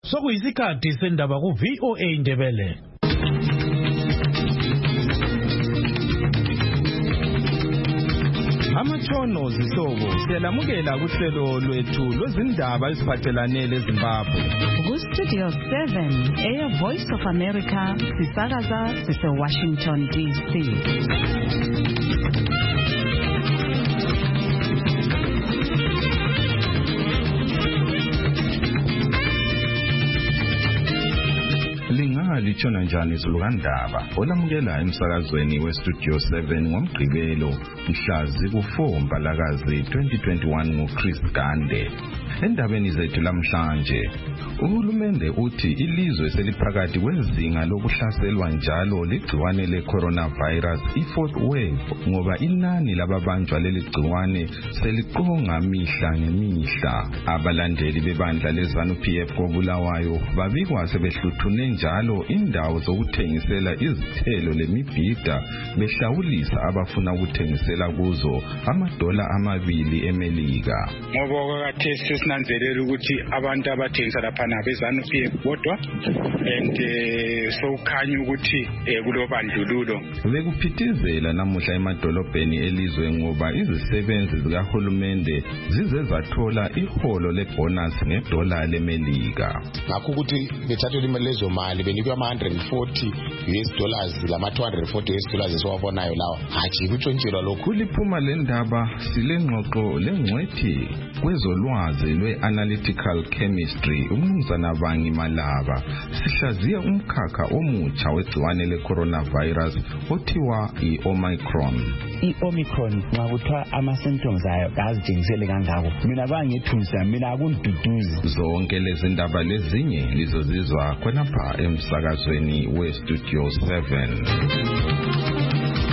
Sokuyisikhathi sendaba ku VOA Indebele. Amatshono zihlobo siyalamukela kuhlelo lwethu lwezindaba eziphathelane leZimbabwe. Ku Studio 7 Air Voice of America sisakaza sise Washington DC. Litshona njani izulukandaba olamukela emsakazweni weStudio 7 ngomgqibelo mhla ziku-4 Mbalakazi 2021 nguChris Gande. Endabeni zethu lamhlanje, uhulumende uthi ilizwe seliphakathi kwezinga lokuhlaselwa njalo ligciwane le-coronavirus i-fourth wave ngoba inani lababanjwa leli gciwane seliqonga mihla ngemihla. Abalandeli bebandla leZANU-PF koBulawayo babikwa sebehluthune njalo indawo zokuthengisela izithelo lemibhida behlawulisa abafuna ukuthengisela kuzo $2 eMelika. Ngoba khathesi sinanzelela ukuthi abantu abathengisa lapha nabeZANU-PF bodwa and sokukhanya ukuthi kulobandlululo. Bekuphithizela namuhla emadolobheni elizwe ngoba izisebenzi zikahulumende zize zathola iholo lebonus $1 leMelika. Ngakho ukuthi bethathelwe imali lezo mali benikwe $140 lama $240 esiwabonayo lawa hathi kutshontshelwa lokhu. Kuliphuma lendaba silengxoxo lengcwethi kwezolwazi lwe-analytical chemistry umnumzana Bangi Malaba sihlaziya umkhakha omutsha wegciwane le-coronavirus othiwa i-Omicron. I-Omicron nxa kuthiwa ama-symptoms ayo azitshengisele kangako mina bangethunsa mina akundiduduzi. Zonke lezi ndaba lezinye lizozizwa khonapha emsakazweni weStudio 7.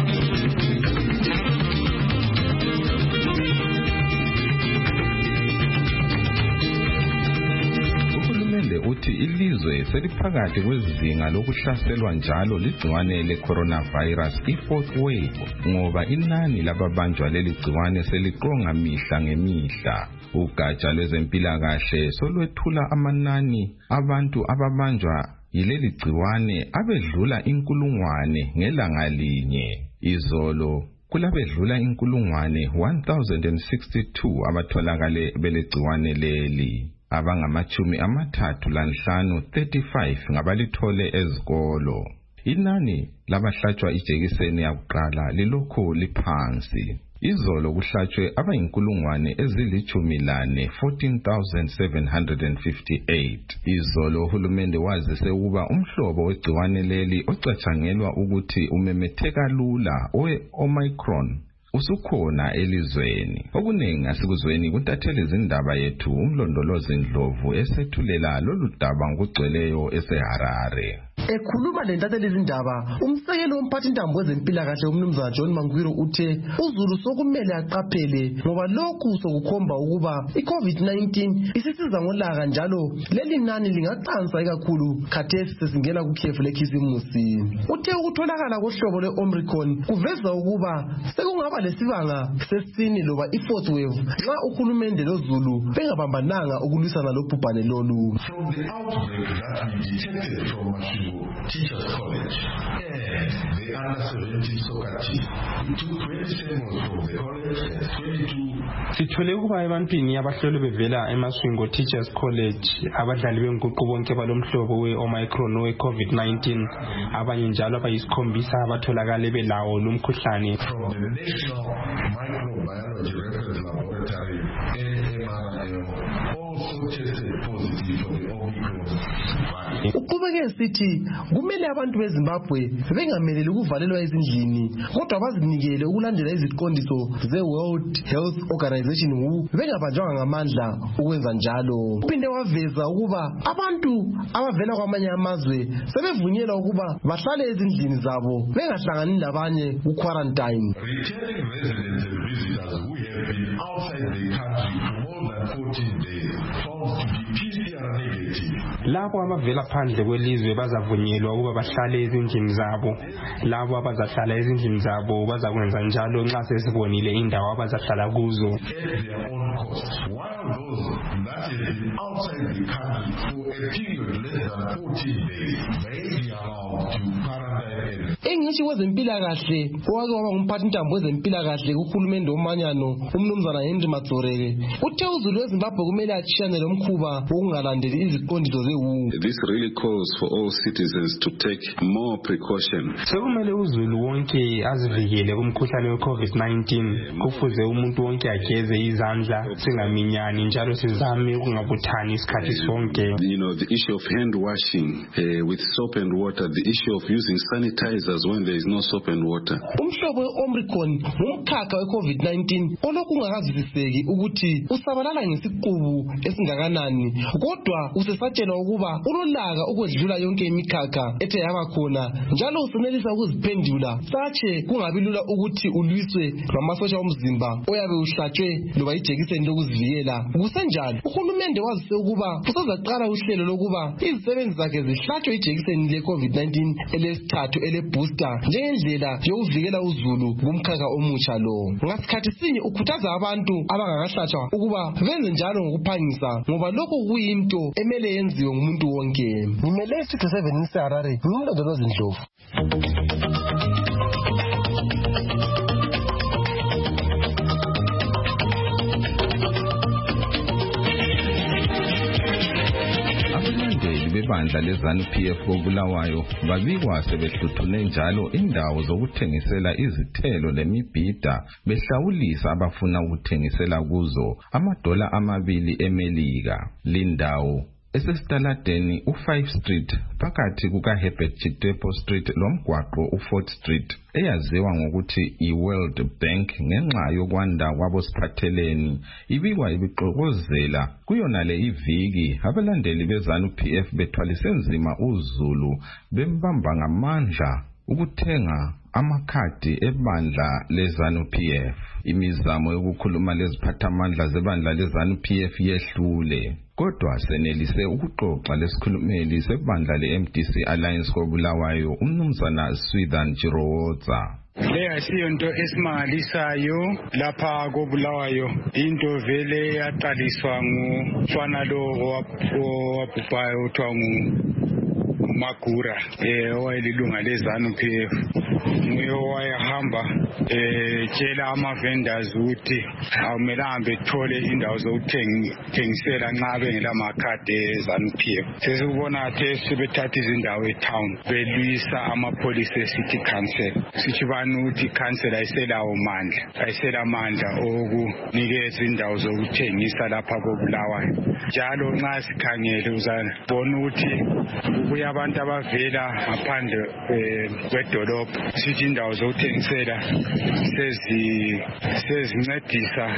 Uthi ilizwe seliphakathi kwezinga lokuhlaselwa njalo ligciwane le-coronavirus i-fourth wave ngoba inani lababanjwa leli gciwane seliqonga mihla ngemihla. Ugatsha lwezempilakahle solwethula amanani abantu ababanjwa yileli gciwane abedlula 1,000 ngelanga linye. Izolo kulabedlula 1,1062 abatholakale belegciwane leli. Abangama-35 ngabalithole ezikolo. Inani labahlatshwa ijekiseni yakuqala lilokhu liphansi. Izolo kuhlatshwe abayi-14,758. Izolo uhulumende wazise ukuba umhlobo wegciwane leli ocatshangelwa ukuthi umemetheka lula owe-Omicron usukhona elizweni. Okuningi asikuzweni kuntatheli izindaba yethu umlondolozi Ndlovu esethulela lolu daba ngokugcweleyo eseHarare. Ekhuluma lentatheli izindaba, umsekeli womphathintambo wezempilakahle umnumzana John Mangwiro uthe uZulu sokumele aqaphele ngoba lokhu sokukhomba ukuba iCovid-19 isisiza ngolaka njalo leli nani lingaqansa kakhulu khathesi sesingena kukhefu lekhisimusi. Uthe ukutholakala kohlobo lwe-Omicron kuveza ukuba sekungaba lesibanga sesini loba i-fourth wave nxa uhulumende loZulu bengabambananga ukulwisana lobhubhane lolu. From the outbreak that we detected from Teachers College and the under-17 soccer team, we took 20 samples from the college and 22. Sithole ukuba ebantwini abahlolwe bevela eMaswingo Teachers College abadlali benguqu bonke balomhlobo we-Omicron we-COVID-19 abanye njalo abayisikhombisa abatholakale belawo lumkhuhlane. From the National Microbiology Reference Laboratory NMRL also tested positive for the Omicron virus. Uqhubeke sithi kumele abantu beZimbabwe bengameleli ukuvalelwa ezindlini kodwa bazinikele ukulandela iziqondiso ze-World Health Organization WHO bengabanjwanga ngamandla ukwenza njalo. Uphinde waveza ukuba abantu abavela kwamanye amazwe sebevunyelwa ukuba bahlale ezindlini zabo bengahlangani labanye ku-quarantine. Returning residents and visitors who have been outside the country for more than 14 days found to be PCR negative. Labo abavela phandle kwelizwe bazavunyelwa ukuba bahlale ezindlini zabo. Labo abazahlala ezindlini zabo bazakwenza njalo nxa sesibonile indawo abazahlala kuzo. At their own cost. While those that isolated outside the country for a period less than 14 days may be allowed to quarantine. Engishi wezempilakahle owake waba ngumphathintambo wezempilakahle kuhulumende womanyano umnumzana Henry Matsoreke uthe uzulu weZimbabwe kumele atshiyane lomkhuba wokungalandeli iziqondiso ze-WHO. This really calls for all citizens to take more precaution. Sekumele uzulu wonke azivikele kumkhuhlane we-COVID-19. Kufuze umuntu wonke ageze izandla singaminyani njalo sizame ukungabuthani isikhathi sonke. You know, the issue of hand washing with soap and water, the issue of using sanitizers when there is no soap and water. Umhlobo we-Omicron ngumkhakha we-COVID-19 olokhu ungakazwisiseki ukuthi usabalala ngesiqubu esingakanani kodwa usesatshelwa ukuba ulolaka ukwedlula yonke imikhakha ethe yaba khona njalo usenelisa ukuziphendula satshe kungabi lula ukuthi ulwiswe ngamasosha omzimba oyabe uhlatshwe loba ijekiseni lokuzivikela. Kusenjalo uhulumende wazise ukuba usazaqala uhlelo lokuba izisebenzi zakhe zihlatshwe ijekiseni le-COVID-19 elesithathu ele-booster njengendlela yokuvikela uzulu kumkhakha omutsha lo. Ngasikhathi sinye ukhuthaza abantu abangakahlatshwa ukuba benze njalo ngokuphangisa ngoba lokho kuyinto emele yenziwe ngumuntu wonke. Ngimele 67 Harare, ngilondoloza Ndlovu. Ibandla leZANU-PF koBulawayo babikwa sebehluthune njalo indawo zokuthengisela izithelo lemibhida behlawulisa abafuna ukuthengisela kuzo $2 eMelika. Lindawo esesitaladeni u5 Street phakathi kukaHerbert Chitepo Street lomgwaqo u4th Street eyaziwa ngokuthi iWorld Bank ngenxa yokwanda kwabosiphatheleni ibikwa ibixokozela kuyona le iviki abalandeli beZANU-PF bethwalise nzima uzulu bembamba ngamandla ukuthenga amakhadi ebandla leZANU-PF. Imizamo yokukhuluma leziphathamandla zebandla leZANU-PF yehlule kodwa senelise ukuxoxa lesikhulumeli sebandla leMDC Alliance koBulawayo umnumzana Swithan Chirowoza. Le asiyonto esimangalisayo lapha koBulawayo into vele yaqaliswa ngumfana lo owabhubhayo uthiwa Magura owayelilunga leZANU-PF nguye owayehamba tshela ama-vendors ukuthi awumelanga bethole indawo zokuthengisela nxa bengela makhadi eZANU-PF. Sesikubona kathesi sebethatha izindawo etown belwisa amapholisa e-City Council. Sithi bani ukuthi i-council ayisela mandla okunikeza indawo zokuthengisa lapha koBulawayo. Njalo nxa sikhangele uzabona ukuthi kubuya abantu abavela ngaphandle kwedolobho sithi indawo zokuthengisela sezincedisa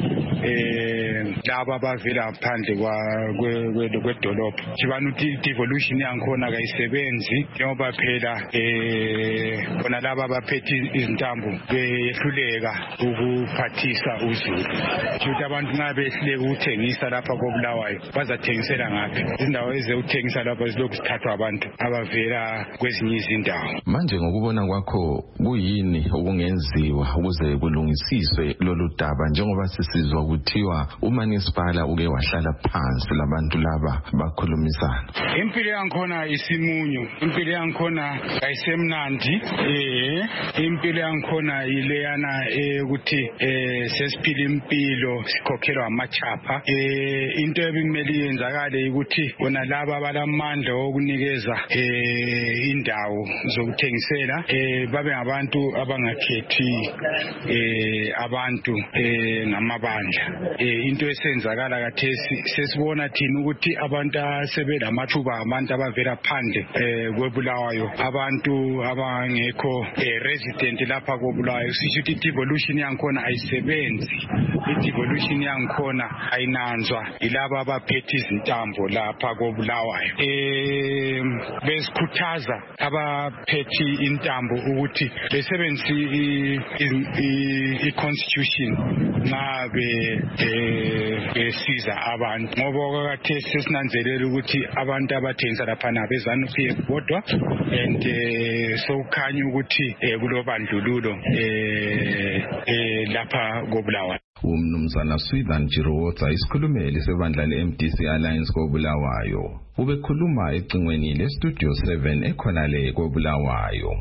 laba abavela ngaphandle kwedolobho. Sibani ukuthi i-devolution yankhona kayisebenzi njengoba phela bona laba abaphethe izintambo behluleka ukuphathisa uzulu. Ukuthi abantu nxa behluleka ukuthengisa lapha koBulawayo bazathengisela ngaphi? Izindawo ezikuthengisa lapha zilokhu zithathwa abantu abavela kwezinye izindawo. Manje ngokubona kwakho kuyini okungenziwa ukuze kulungisiswe lolu daba njengoba sisizwa kuthiwa uManisipala uke wahlala phansi labantu laba bakhulumisana? Impilo yankhona isimunyu, impilo yankhona ayisemnandi. Impilo yankhona ileyana ukuthi sesiphila impilo sikhokhelwa amachapha. Into ebimele yenzakale ukuthi bona laba abalamandla okunikeza indawo zokuthengisela babe ngabantu abangakhethi abantu ngamabandla. Into esenzakala kathesi sesibona thina ukuthi abantu asebelamathuba abantu abavela phandle kweBulawayo, abantu abangekho resident lapha koBulawayo. Sisho ukuthi i-devolution yankhona ayisebenzi, i-devolution yankhona ayinanzwa yilaba abaphethe izintambo lapha koBulawayo. Besikhuthaza abaphethe intambo ukuthi besebenzise i-constitution nxa besiza abantu ngoba kwakhathesi sesinanzelela ukuthi abantu abathengisa laphana beZANU-PF bodwa and sokukhanya ukuthi kulobandlululo lapha koBulawayo. Umnumzana Swithan Jirowotsa isikhulumeli sebandla le-MDC Alliance koBulawayo ubekhuluma ecingweni le-Studio 7 ekhona le koBulawayo.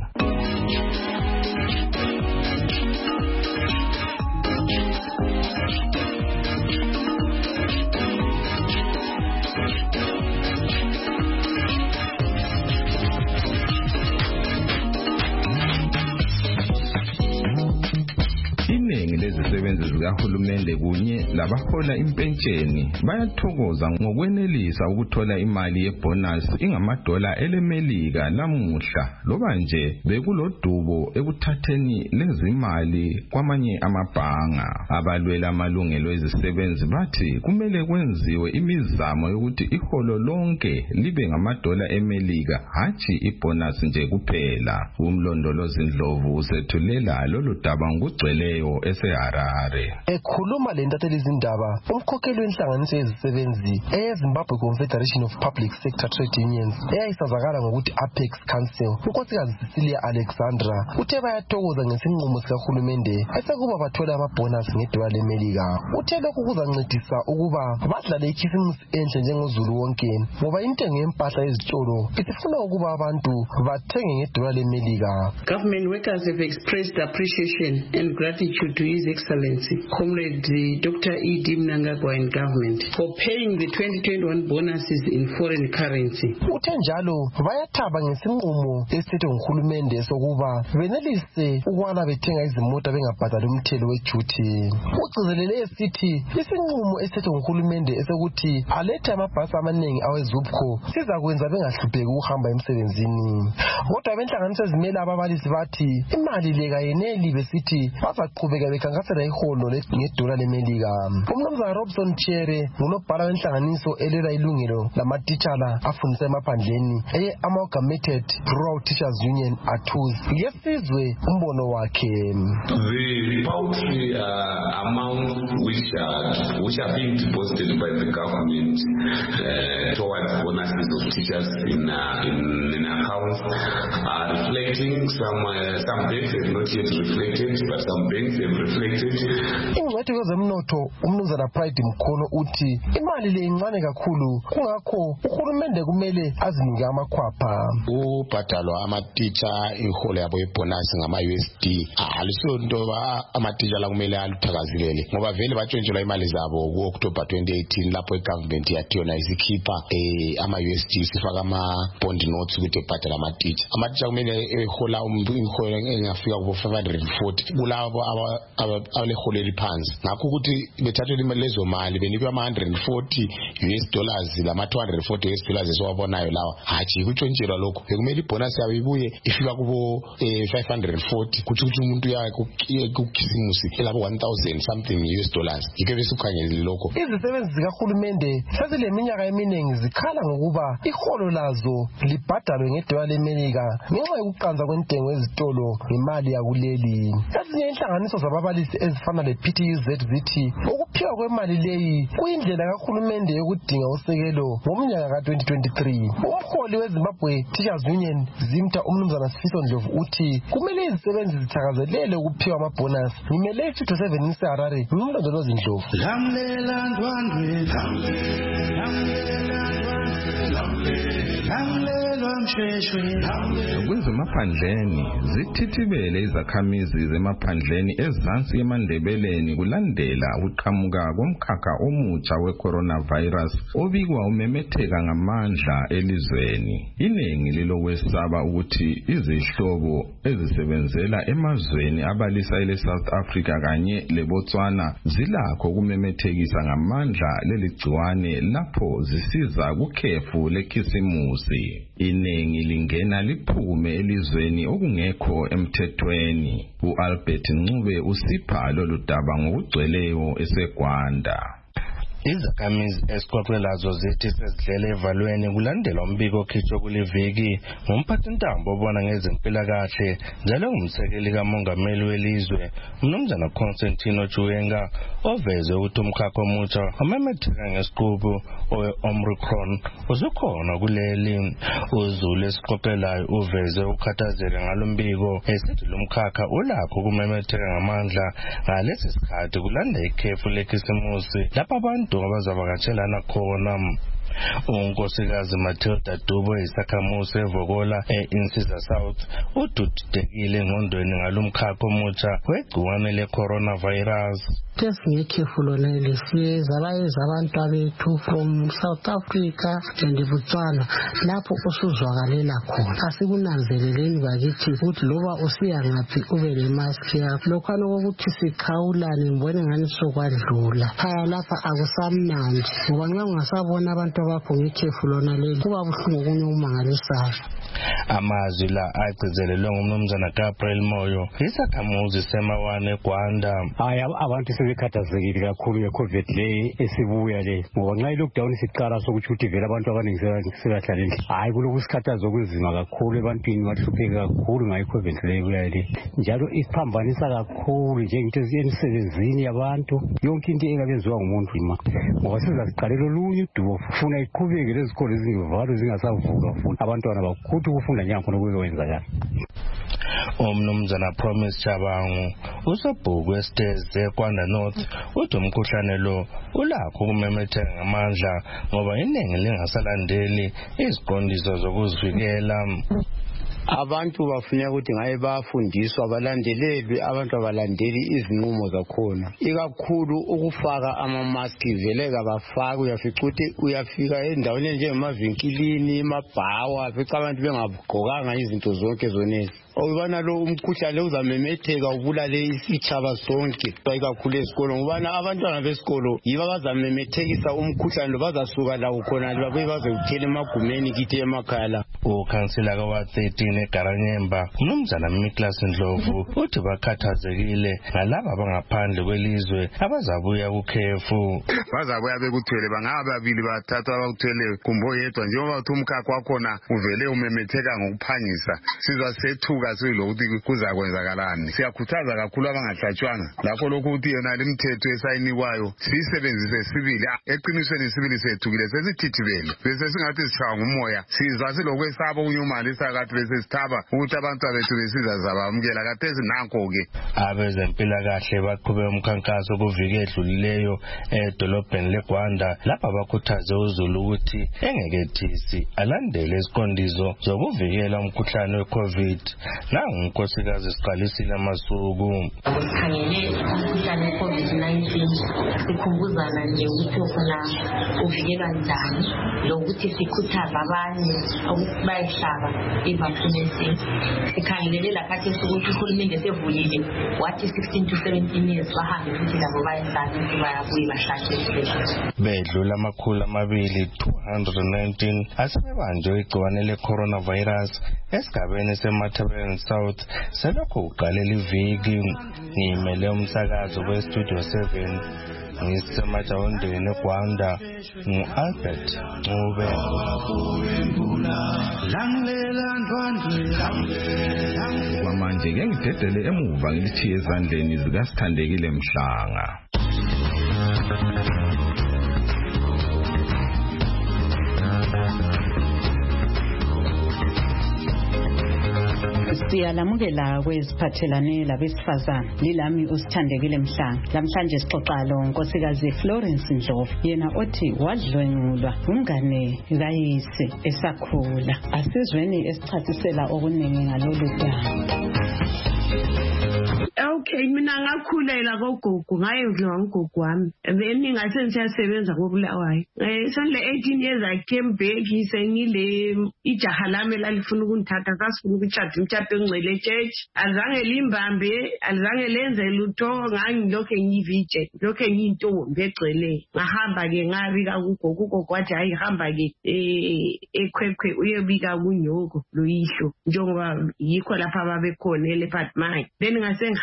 Lezisebenzi zikahulumende kunye labahola impentsheni bayathokoza ngokwenelisa ukuthola imali yebonus ingamadola elemelika lamuhla loba nje bekulodubo ekuthatheni lezimali kwamanye amabhanga. Abalwela amalungelo ezisebenzi bathi kumele kwenziwe imizamo yokuthi iholo lonke libe ngamadola emelika hatshi ibonus nje kuphela. Umlondolozi Ndlovu usethulela lolu daba ngokugcweleyo Harare. Ekhuluma lentatheli izindaba umkhokheli wenhlanganiso yezisebenzi eZimbabwe Confederation of Public Sector Trade Unions eyayisazakala ngokuthi Apex Council unkosikazi Cecilia Alexandra uthe bayathokoza ngesinqumo sikahulumende esekuba bathola amabonus ngedola lemelika. Uthe lokhu kuzancedisa ukuba badlale ikhisimusi enhle njengozulu wonke ngoba intengo yempahla ezitolo isifuna ukuba abantu bathenge ngedola lemelika. Government workers have expressed appreciation and gratitude to His Excellency, Comrade Dr. E.D. Mnangagwa and government for paying the 2021 bonuses in foreign currency. Uthe njalo bayathaba ngesinqumo esithethwe nguhulumende sokuba benelise ukwala bethenga izimota bengabhadali umthelo weduty. Ugcizelele esithi isinqumo esithethwe nguhulumende esokuthi alethe amabhasi amaningi awezubco sizakwenza bengahlupheki ukuhamba emsebenzini. Kodwa benhlanganiso ezimele ababalisi bathi imali leka yeneli besithi bazaqhubeka bekhankasela iholo ngedola lemelika. Umnumzana Robson Chere ngunobhala wenhlanganiso elwela ilungelo lamatitshala afundisa emaphandleni Amalgamated Rural Teachers Union ATUS. Ngesizwe umbono wakhe. The paltry amount which are being deposited by the government towards bonuses of teachers in accounts are reflecting some banks have not yet reflected, but some banks have reflected. Ingcwethi kwezemnotho umnumzana Pride Mkhono uthi imali le incane kakhulu kungakho uhulumende kumele azinike amakhwapha. Ubhadalwa amatitsha iholo yabo yebonus ngama-USD alisonto amatitsha la kumele aluthakazelele ngoba vele batshontshelwa imali zabo ku-October 2018 lapho igovernment yathi yona isikhipha ama-USD sifaka ama-bond notes ukuthi ebhadala amatitsha kumele ehola iholo engafika kubo 540 kulabo abeleholo eliphansi. Ngakho ukuthi bethathele imali lezo mali benikwe ama-140 US dollars lama-240 US dollars esiwabonayo lawa hatshi kutshontshelwa lokho bekumele ibonus yabo ibuye ifika kubo 540 kuthi umuntu kukhisimusi elabo 1000 something US dollars yike besikhangelile lokho. Izisebenzi zikahulumende sezileminyaka eminingi zikhala ngokuba iholo lazo libhadalwe ngedola lemelika ngenxa yokuqanza kwentengo ezitolo ngemali yakuleli. Ezinye inhlanganiso zababalisi ezifana le-PTUZ zithi ukuphiwa kwemali leyi kuyindlela kahulumende yokudinga usekelo ngomnyaka ka-2023. Umholi weZimbabwe Teachers Union Zimta umnumzana Sifiso Ndlovu uthi kumele izisebenzi zithakazelele ukuphiwa amabonus. Ngimele iStudio 7 eHarare ngumlondolozi Ndlovu. Kwezemaphandleni zithithibele izakhamizi zemaphandleni ezansi emandebeleni kulandela ukuqhamuka komkhakha omutsha we-coronavirus obikwa umemetheka ngamandla elizweni. Iningi lilokwesaba ukuthi izihlobo ezisebenzela emazweni abalisa ele-South Africa kanye leBotswana zilakho kumemethekisa ngamandla leligciwane lapho zisiza kukhefu lekhisimusi. Iningi lingena liphume elizweni okungekho emthethweni. U-Albert Ncube usipha lolu daba ngokugcweleyo eseGwanda. Izakhamizi esiqoqelazo zithi sezidlele evalweni kulandela umbiko okhitshwe kuliviki ngumphathintambo obona ngezempilakahle njalo ngumsekeli kamongameli welizwe uMnumzana Constantino Chiwenga oveze ukuthi umkhakha omutsha omemetheka ngesiqubu owe-Omicron usukhona kuleli. UZulu esiqoqelayo uveze ukhathazeka ngalo mbiko esithi lo mkhakha ulakho ukumemetheka ngamandla ngalesi sikhathi kulanda ikhefu lekhisimusi lapho abantu abazavakatshelana khona. uNkosikazi Matilda Dubo isakhamuzi eVokola eInsizwa South ududekile engqondweni ngalomkhakha omutsha wegciwane leCoronavirus. Ngekhefu lona lesiyeza bayeza abantu abethu from South Africa and Botswana lapho usuzwakalela khona. Asikunanzeleleni bakithi ukuthi loba usiya ngaphi ube lemask yakho. Lokhana ukuthi sikhawulane ngibone ngani sokwadlula. Phaya lapha akusamnandi ngoba nxa ungasabona abantu bakho ngekhefu lona leli kuba buhlungu kunye umangalisayo. Amazwi la agcizelelwe nguMnumzana Gabriel Moyo isakhamuzi semawane eGwanda. Abantu sebekhathazekile kakhulu ngeCovid le esibuya le ngoba nxa ilockdown siqala sokuthi ukuthi vele abantu abaningi sebahlalile. Hayi kulokusikhathaza okunzima kakhulu ebantwini bahlupheka kakhulu ngayo iCovid le ebuya le. Njalo iphambanisa kakhulu njengento emsebenzini yabantu yonke into engabenziwa ngumuntu ngoba sizasiqalela olunye udubo funa iqhubeke lezikole ezingevalwe zingasavuka futhi abantwana bakuthi ukufunda nyankhona kuyenzakala. uMnumzana Promise Chabangu usobhuku esiteze eGwanda North uthi umkhuhlane lo ulakho ukumemetheka ngamandla ngoba iningi lingasalandeli iziqondiso zokuzivikela. Abantu bafuna ukuthi ngaye bafundiswa abalandelelwe abantu abalandeli izinqumo zakhona ikakhulu ukufaka amamaski vele kabafaki uyafica ukuthi uyafika endaweni njengemavinkilini emabhawa afica abantu bengagqokanga izinto zonke zonezi. Ubana lo umkhuhlane uzamemetheka ubulale isitshaba sonke ikakhulu esikolo ngobana abantwana besikolo yiba bazamemethekisa umkhuhlane lo bazasuka lawo khona babuye bazewuthela emagumeni kithi emakhaya la. Ukhansila kawa 13 eGaranyemba uMnumzana Miklas Ndlovu uthi bakhathazekile ngalabo abangaphandle kwelizwe abazabuya kukhefu. Bazabuya bekuthwele bangaba babili bathathu abakuthwele kumbo yedwa njengoba uthi umkhakha wakhona uvele umemetheka ngokuphangisa sizwa sethuka silokuthi kuzakwenzakalani. Siyakhuthaza kakhulu abangahlatshwanga lapho lokhu ukuthi yona lemithetho esayinikwayo siyisebenzise sibili eqinisweni sibili sethukile sesithithibele bese singathi sishaya ngumoya sizwa silokwesaba unyumalisa kathi bese sithaba ukuthi abantu abethu besiza zabamukela kathesi nanko ke. Abezempilakahle baqhube umkhankaso kuviki edlulileyo edolobheni leGwanda lapha bakhuthaze uZulu ukuthi engekethisi alandele isiqondiso zokuvikela umkhuhlane weCovid. Nangu unkosikazi siqalisile amasuku. Sikhangele umkhuhlane weCovid-19 sikhumbuzana nje ukuthi khona uvikela njani lokuthi sikhuthaza abanye ukuthi bayihlaba i-vaccination. Sikhangelele laphathi ukuthi uhulumende sevulile wathi 16 to 17 years bahambe futhi labo bayihlaba ukuthi bayabuye bahlatshwe. Bedlula amakhulu 219 asebebanjwe igciwane leCoronavirus esigabeni seMatabele South selokhu uqalela iviki. Ngimele umsakazo weStudio 7 ngisemajawondeni eGwanda ngu-Albert Ncube. Kwamanje ke ngidedele emuva ngilithiye ezandleni zikaSithandekile Mhlanga. Siyalamukela kweziphathelane labesifazana lilami uSithandekile Mhlanga. Namhlanje sixoxa lo nkosikazi Florence Ndlovu yena othi wadlwengulwa umngane kayise esakhula. Asizweni esichasisela okuningi ngalolu daba. Okay, mina ngakhulela kogogo ngayodliwa ngugogo wami. Then ngase ngiyasebenza koBulawayo. Sonle 18 years I came back sengile ijaha lami lalifuna ukungithatha sasifuna ukuchata umtshado engcwele church. Azange limbambe, azange lenze lutho ngangilokho ngivije. Lokho ngiyintombi egcwele. Ngahamba ke ngabika kugogo, ugogo wathi hayi hamba ke ekhwekhwe uyebika kunyoko lo yihlo. Njengoba yikho lapha babekhona eLeopard Mine. Then ngase ngihamba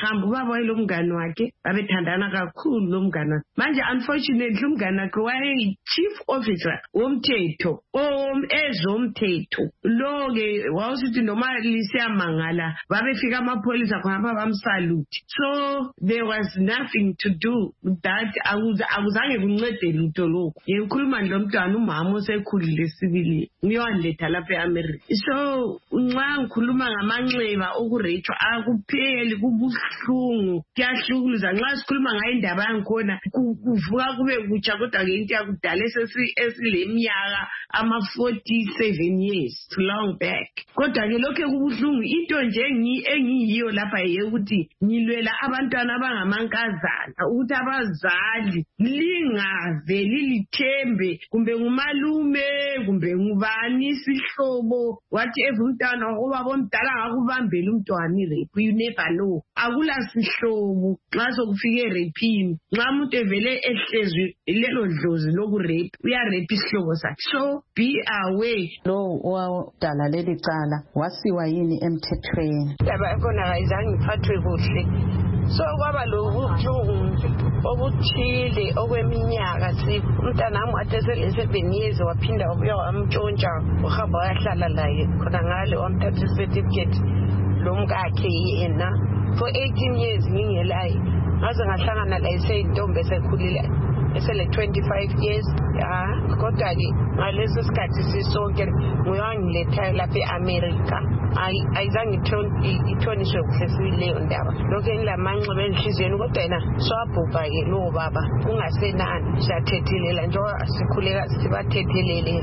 lo mngani wakhe babethandana kakhulu lo mngani wakhe. Manje unfortunately umngani wakhe wayeyi-chief officer womthetho ezomthetho. Lo-ke wawusithi noma lisiyamangala babefika amapholisa khonapha bamsalute. So there was nothing to do with that. Akuzange kuncede lutho lokho. Ngikhuluma lo mntwana umama osekhulile sibili ngiyowaletha lapha eAmerica. So nxa ngikhuluma ngamanxeba okurejwa akupheli kubuhlungu kuyahlukuluza. Nxa sikhuluma ngayo indaba yangikhona kuvuka kube kutsha kodwa ke into yakudala esileminyaka ama-47 years too long back. Kodwa ke lokho kubuhlungu into nje engiyiyo lapha ukuthi ngilwela abantwana abangamankazana ukuthi abazali lingaveli lithembe kumbe ngumalume kumbe ngubani isihlobo wathi umntwana obaba omdala ngakubambela umntwana irape. You never know. Akula sihlobo nxa sokufike rapini. Nxa umuntu evele ehlezwe lelo dlozi lokurape uyarape isihlobo sakhe. So be aware. Lo wadala leli cala wasiwa yini emthethweni? Laba khona ayizange ngiphathwe kuhle. So kwaba lobuhlungu obuthile okweminyaka umntanami wathi sele-7 years waphinda wabuya wamtshontsha uhamba wayahlala laye khona ngale wamthatha i-certificate lomkakhe yena for 18 years ngingelaye. Ngaze ngahlangana laye seyintombi esekhulile esele-25 years. Kodwa-ke ngaleso sikhathi sisonke nguyangilethayo lapha e-America. Ayizange ithoniswe kuhle sileyo ndaba. Lokhu engilamanxeba enhliziyweni kodwa yena swabhubha-ke lowo baba kungasenani. Siyathethelela njengoba sikhuleka sibathethelele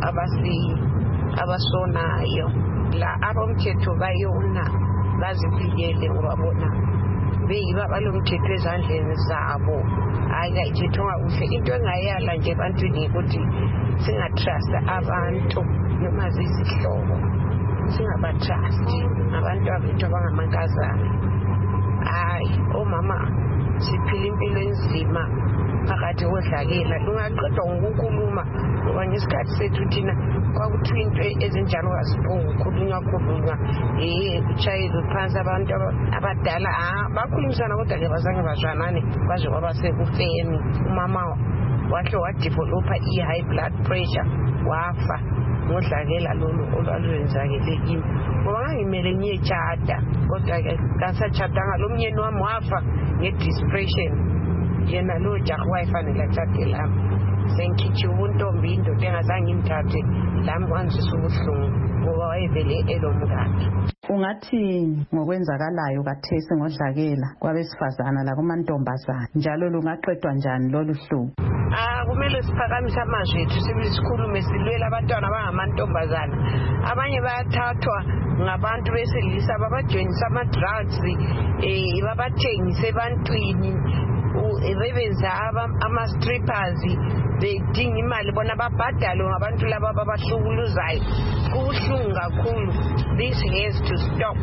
abasonayo. La abomthetho bayona bazivikele ngoba bona beyiba balomthetho ezandleni zabo. Hayi kayithethwa kuhle. Into engayala nje ebantwini ukuthi singatrust abantu noma zizihlobo. Singabatrust abantu abethu abangamankazana. Hayi omama siphila impilo enzima phakathi kodlakela. Lungaqedwa ngokukhuluma ngoba ngesikhathi sethu thina kwakuthiwa into ezinjalo asikhulunywa kushayelwe phansi abantu abadala bakhulumisana kodwa ke bazange bazwanane baze kwaba sekufeni. Umama wahle wadevelopha i-high blood pressure wafa ngodlakela lolu olwalwenzakele kimi. Ngoba ngangimele ngiyetshada kodwa ke kasatshadanga lo mnyeni wami wafa nge-depression. Yena lo jaha wayefanele atshade lami. Sengikhitshe ubuntombi indoda engazange imthathe lami kwanzisa ubuhlungu ngoba wayevele elomkakhe. Ungathi ngokwenzakalayo kathesi ngodlakela kwabesifazana lakumantombazana njalo lungaqedwa njani lolu hlupho? Kumele siphakamise amazwi ethu sikhulume silwela abantwana abangamantombazana. Abanye bayathathwa ngabantu besilisa babajoyinisa ama-drugs babathengise ebantwini bebenza ama-strippers bedinga imali bona babhadalwe ngabantu laba babahlukuluzayo. Kubuhlungu kakhulu. This has to stop.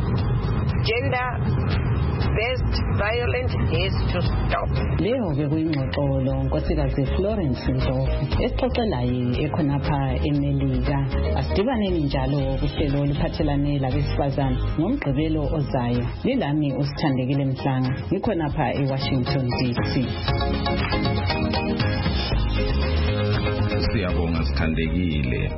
Gender-based violence has to stop. Leyo-ke kuyingxoxolo Nkosikazi Florence Ndlovu esixoxelayo ekhonapha eMelika. Asidibaneni njalo kuhlelo oluphathelane labesifazane ngoMgqibelo ozayo. Lilami uSithandekile Mhlanga ngikhonapha eWashington DC. Siyabonga Sithandekile.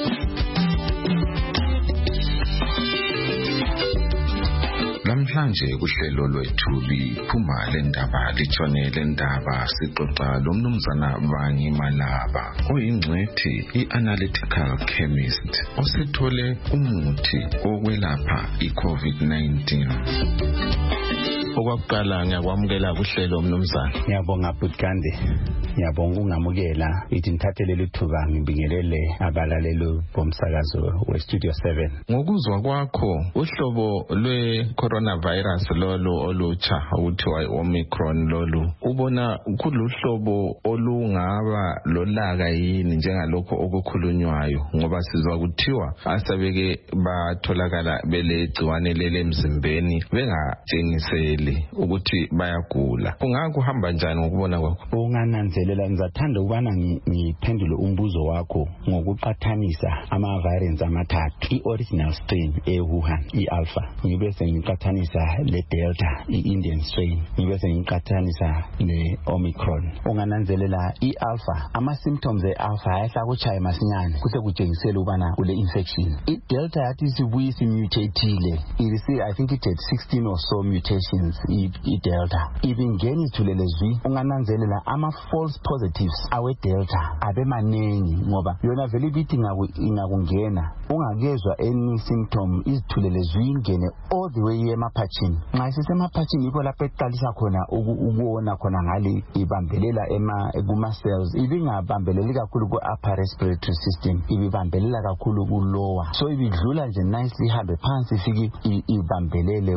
Namhlanje kuhlelo lwethu liphuma lendaba litshone lendaba sixoxa lomnumzana Bangi Malaba oyingcwethi i-analytical chemist osethole umuthi wokwelapha i-COVID-19. Okwaqala ngiyakwamukela kuhlelo mnumzana. Ngiyabonga Bhutkande. Ngiyabonga ungamukela ithi ngithathele lithuba ngibingelele abalaleli bomsakazo weStudio 7. Ngokuzwa kwakho uhlobo lwe-coronavirus lolu olutsha okuthiwa i-Omicron lolu ubona kuluhlobo olungaba lolaka yini njengalokho okukhulunywayo ngoba sizwa kuthiwa asebeke batholakala belegciwane lele emzimbeni bengatshengiseli bananzeleli ukuthi bayagula. Ungakuhamba njani ngokubona kwakho? Ungananzelela, ngizathanda ukubana ngiphendule umbuzo wakho ngokuqathanisa ama-variants amathathu, i-original strain e-Wuhan, i-alpha, ngibe sengiqathanisa le-delta, i-Indian strain, ngibe sengiqathanisa le-omicron. Ungananzelela i-alpha, ama-symptoms e-alpha ayahla kuchaya masinyane kuhle kutshengisela ukubana kule infection. I-delta yathi sibuye simutateile, I think it had 16 or so mutations, i-delta. Ibingena ithulelezwi, ungananzelela ama-false positives awe-delta abe manengi ngoba yona vele ibithi ingakungena ungakezwa any symptom izithulelezwi ingene all the way emaphatshini. Nxa isesemaphatshini yikho lapho eqalisa khona ukubona khona ngale ibambelela kuma-cells, ibingabambeleli kakhulu ku-upper respiratory system, ibibambelela kakhulu ku-lower, so ibidlula nje nicely ihambe phansi ifike ibambelele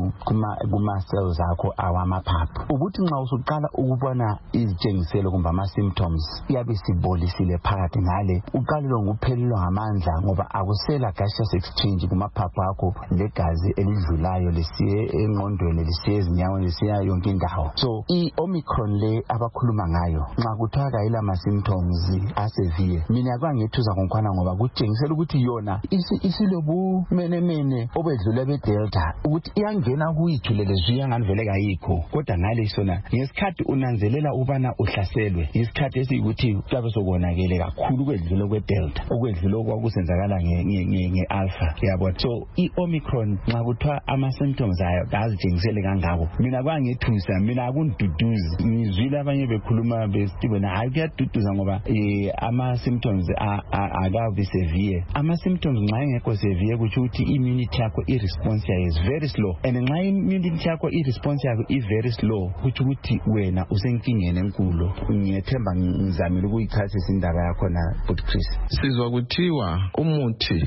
kuma-cells akho awamaphaphu. Ukuthi nxa usuqala ukubona izitshengiselo kumbe ama-symptoms iyabe sibolisile phakathi ngale uqalelwe nguphelelwa ngamandla ngoba akusela gaseous exchange kumaphaphu akho legazi elidlulayo lisiye engqondweni lisiye ezinyaweni lisiya yonke indawo. So i-omicron le abakhuluma ngayo nxa kuthiwa kayila ma-symptoms asevere, mina kwangethuza ngonkwana ngoba kutshengisela ukuthi yona isilobumenemene obedlula be-delta ukuthi iyangena kuyithulelezwi yangani vele kayikho, kodwa ngale sona ngesikhathi unanzelela ubana uhlaselwe isikhathi esikuthi kuyabe sokonakele kakhulu kwedlula kwe-delta okwedlula okwakusenzakala nge-alpha, yabo. So i-omicron nxa kuthiwa ama-symptoms ayo azitshengisele kangako, mina kwangethusa, mina akundiduduzi. Ngizwile abanye bekhuluma besithi bona hayi kuyaduduza ngoba ama-symptoms akabi severe. Ama-symptoms nxa engekho severe kutsho ukuthi i-immunity yakho i-response yayo is very slow, and nxa i-immunity yakho i-response yakho i-very slow kutsho ukuthi wena usenkingeni enkulu. Ngiyethemba ngizamile ukuyichasisa indaba yakhona but Chris. Sizwa kuthiwa umuthi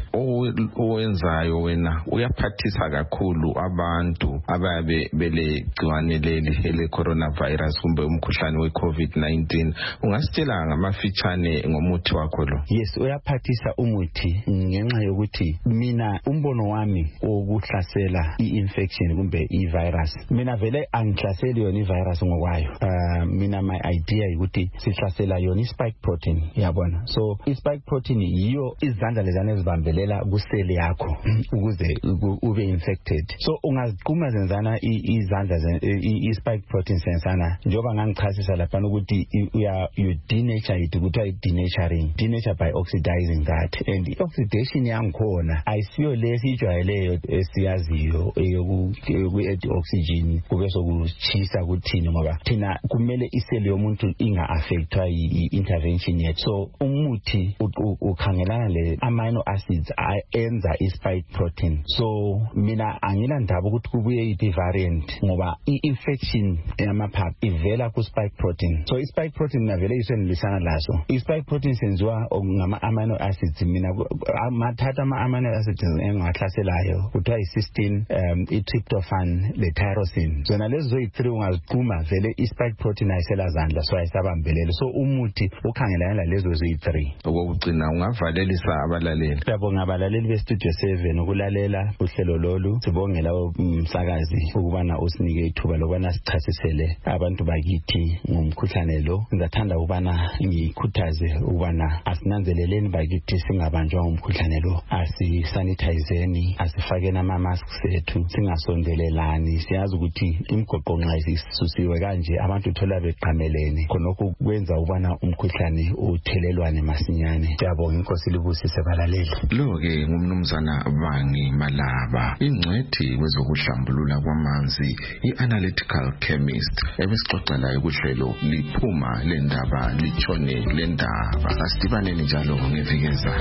owenzayo wena uyaphathisa kakhulu abantu ababe belegciwane leli ele coronavirus kumbe umkhuhlane we-COVID-19. Ungasitshela ngamafitshane ngomuthi wakho lo? Yes, uyaphathisa umuthi ngenxa yokuthi mina umbono wami wokuhlasela i-infection kumbe i-virus, mina vele angihlaseli yona i-virus ngokwayo. Mina my idea ukuthi sihlasela yona i-spike protein, yabona. So i-spike protein yiyo izandla lezana ezibambelela kusele yakho ukuze ube infected. So ungaziquma zenzana izandla i-spike protein sensana njengoba ngangichasisa lapha ukuthi you denature it, kuthiwa denaturing, denature by oxidizing that, and i-oxidation yangikhona ayisiyo lesijwayeleyo esiyaziyo eyoku-add oxygen kube sokuchisa kuthini ngoba thina kumele iseli yomuntu inga-affectwa yi-intervention yethu. So umuthi ukhangelana le-amino acids enza i-spike protein. So mina angilandaba ukuthi kubuye iphi variant ngoba i-infection yamaphaphu ivela ku-spike protein. So i-spike protein navele isenilwisana laso. I-spike protein senziwa ngama-amino acids. Mina mathatha ama-amino acids engawahlaselayo kuthiwa i-cysteine, i-tryptophan, le-tyrosine. Zona lezi zoyi-3 ungaziquma vele i-spike protein ayisela zandla, so ayisabambelele. So umuthi ukhangelana lalezo zoyi-3. Okugcina ungavalelisa abalaleli. Siyabonga abalaleli be-Studio 7 ukulalela uhlelo lolu. Sibongela umsakazi ukubana usinike ithuba lokubana sichasisele abantu bakithi ngomkhuhlane lo. Ngizathanda ukubana ngikhuthaze ukubana asinanzeleleni bakithi singabanjwa ngomkhuhlane lo. Asisanitizeni, asifakeni ama-masks ethu, singasondelelani. Siyazi ukuthi imigoqo nxa isisusiwe kanje abantu uthola beqamelene, khonokho kwenza ukubana umkhuhlane uthelelwane masinyane. Siyabonga, inkosi libusise balaleli. Lo-ke ngumnumzana Bangi Malaba, ingcwethi kwezokuhlambulula kwamanzi, i-analytical chemist, ebesixoxa layo kuhlelo liphuma lendaba litshone lendaba. Asidibaneni njalo ngevikeza.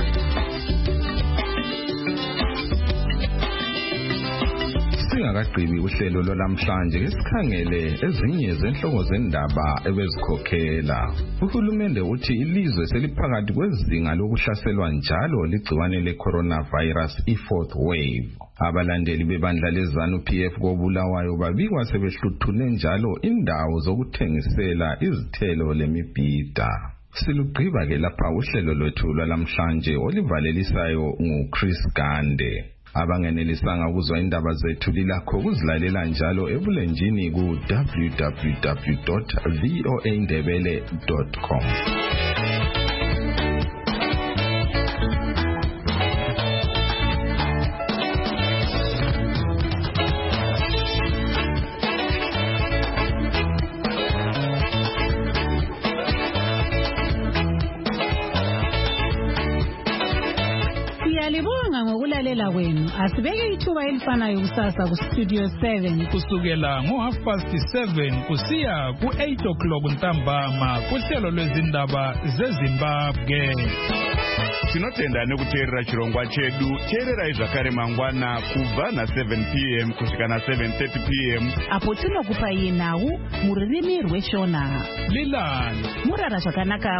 Singakagqibi uhlelo lwalamhlanje esikhangele ezinye zenhloko zendaba ebezikhokhela. Uhulumende uthi ilizwe seliphakathi kwezinga lokuhlaselwa njalo ligciwane le-coronavirus i-4th wave. Abalandeli bebandla leZANU-PF koBulawayo babikwa sebehluthune njalo indawo zokuthengisela izithelo lemibhida. Silugqiba ke lapha uhlelo lwethu lwalamhlanje olivalelisayo nguChris Gande. Abangenelisanga ukuzwa indaba zethu lilakho ukuzilalela njalo ebulenjini ku www.voaindebele.com. Siyalibonga ngokulalela kwenu. Asibeke ithuba elifanayo kusasa ku Studio 7 kusukela ngo7:30 kusiya ku8 ntambama kuhlelo lwezindaba zeZimbabwe. Tinotenda nekuteerera chirongwa chedu. Teererai zvakare mangwana kubva na7 p.m. kusvika na7:30 p.m. apo tinokupai nhau mururimi rweshona. Lilani murara zvakanaka